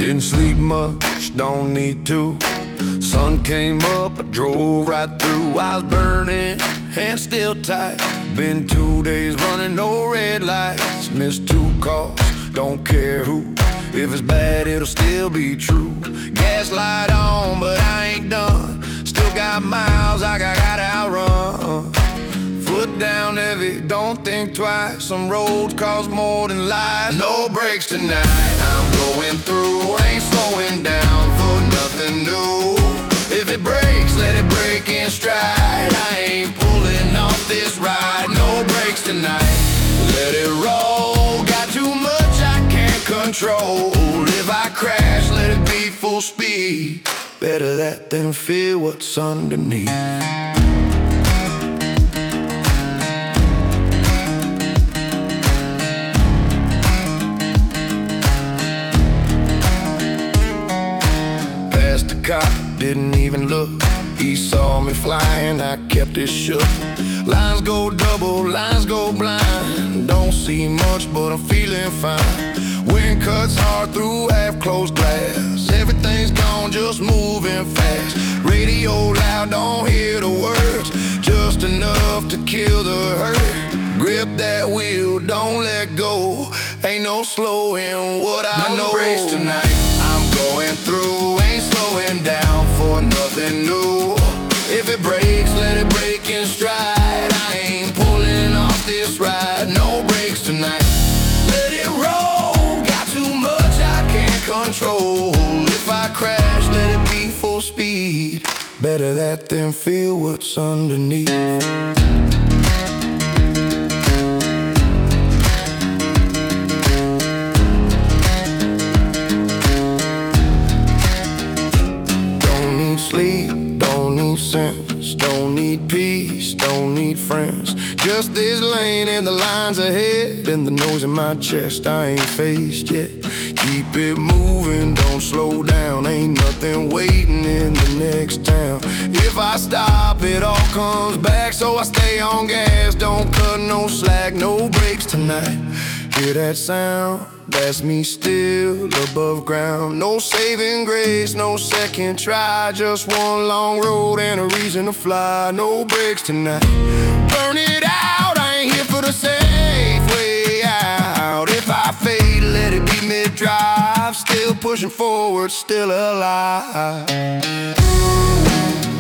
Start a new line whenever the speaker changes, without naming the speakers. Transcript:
Didn't sleep much, don't need to. Sun came up, I drove right through. I was burning, hands still tight. Been 2 days running, no red lights. Missed 2 calls, don't care who. If it's bad, it'll still be true. Gas light on, but I ain't done. Still got miles I gotta outrun. Foot down heavy, don't think twice. Some roads cost more than lies. No brakes tonight, I'm going through. Ain't slowing down for nothing new. If it breaks, let it break in stride. I ain't pulling off this ride. No brakes tonight, let it roll. Got too much I can't control. If I crash, let it be full speed. Better that than feel what's underneath. Cop didn't even look. He saw me flying, I kept it shook. Lines go double, lines go blind. Don't see much, but I'm feeling fine. Wind cuts hard through half-closed glass. Everything's gone, just moving fast. Radio loud, don't hear the words. Just enough to kill the hurt. Grip that wheel, don't let go. Ain't no slowing what I know. No brakes tonight, I'm going through. Ain't slowing down for nothing new. If it breaks, let it break in stride. I ain't pulling off this ride. No brakes tonight, let it roll. Got too much I can't control. If I crash, let it be full speed. Better that than feel what's underneath. Sleep, don't need sense, don't need peace, don't need friends. Just this lane and the lines ahead and the noise in my chest I ain't faced yet. Keep it moving, don't slow down. Ain't nothing waiting in the next town. If I stop, it all comes back. So I stay on gas, don't cut no slack. No brakes tonight, hear that sound? That's me still above ground. No saving grace, no second try. Just one long road and a reason to fly. No brakes tonight, burn it out. I ain't here for the safe way out. If I fade, let it be mid-drive. Still pushing forward, still alive.